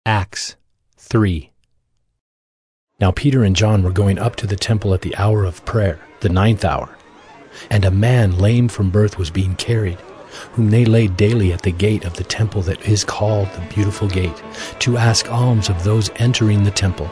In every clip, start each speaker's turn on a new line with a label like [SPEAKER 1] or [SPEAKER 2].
[SPEAKER 1] Acts 3. Now Peter and John were going up to the temple at the hour of prayer, the 9th hour. And a man lame from birth was being carried, whom they laid daily at the gate of the temple that is called the Beautiful Gate, to ask alms of those entering the temple.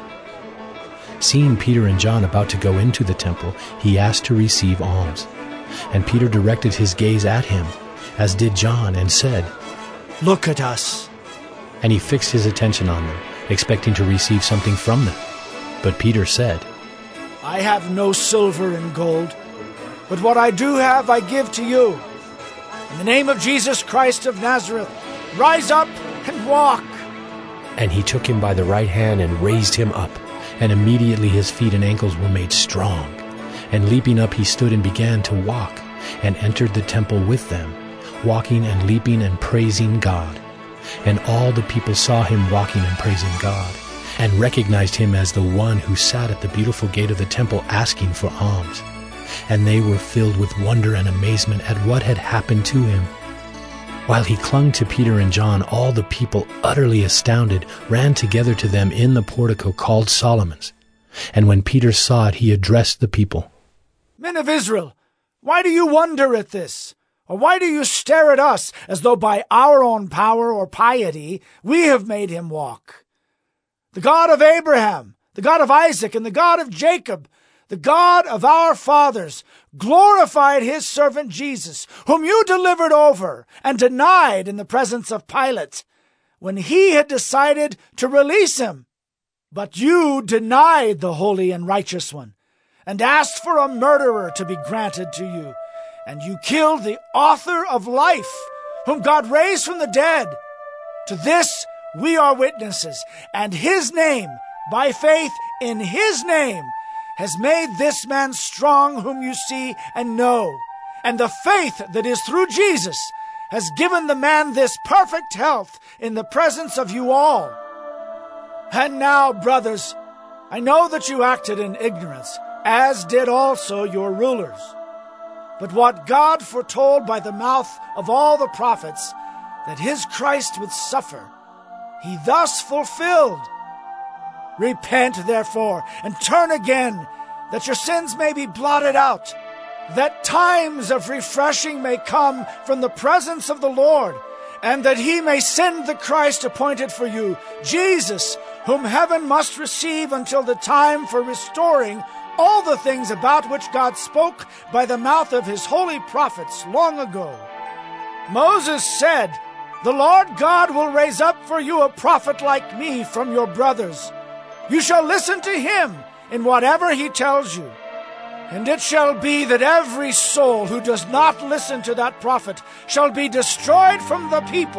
[SPEAKER 1] Seeing Peter and John about to go into the temple, he asked to receive alms. And Peter directed his gaze at him, as did John, and said,
[SPEAKER 2] "Look at us."
[SPEAKER 1] And he fixed his attention on them, expecting to receive something from them. But Peter said,
[SPEAKER 2] "I have no silver and gold, but what I do have I give to you. In the name of Jesus Christ of Nazareth, rise up and walk."
[SPEAKER 1] And he took him by the right hand and raised him up, and immediately his feet and ankles were made strong. And leaping up he stood and began to walk, and entered the temple with them, walking and leaping and praising God. And all the people saw him walking and praising God, and recognized him as the one who sat at the beautiful gate of the temple asking for alms. And they were filled with wonder and amazement at what had happened to him. While he clung to Peter and John, all the people, utterly astounded, ran together to them in the portico called Solomon's. And when Peter saw it, he addressed the people.
[SPEAKER 2] "Men of Israel, why do you wonder at this? Or why do you stare at us as though by our own power or piety we have made him walk? The God of Abraham, the God of Isaac, and the God of Jacob, the God of our fathers, glorified his servant Jesus, whom you delivered over and denied in the presence of Pilate, when he had decided to release him. But you denied the Holy and Righteous One, and asked for a murderer to be granted to you. And you killed the author of life, whom God raised from the dead. To this we are witnesses, and his name, by faith in his name, has made this man strong whom you see and know. And the faith that is through Jesus has given the man this perfect health in the presence of you all. And now, brothers, I know that you acted in ignorance, as did also your rulers. But what God foretold by the mouth of all the prophets, that his Christ would suffer, he thus fulfilled. Repent, therefore, and turn again, that your sins may be blotted out, that times of refreshing may come from the presence of the Lord, and that he may send the Christ appointed for you, Jesus, whom heaven must receive until the time for restoring all the things about which God spoke by the mouth of his holy prophets long ago. Moses said, "The Lord God will raise up for you a prophet like me from your brothers. You shall listen to him in whatever he tells you. And it shall be that every soul who does not listen to that prophet shall be destroyed from the people."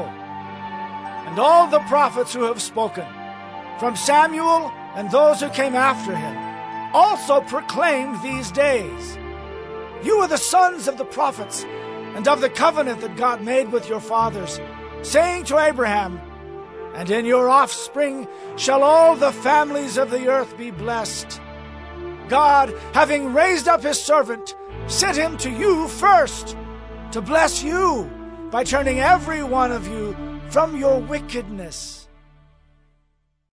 [SPEAKER 2] And all the prophets who have spoken, from Samuel and those who came after him, also proclaimed these days. You are the sons of the prophets and of the covenant that God made with your fathers, saying to Abraham, "And in your offspring shall all the families of the earth be blessed." God, having raised up his servant, sent him to you first, to bless you by turning every one of you from your wickedness.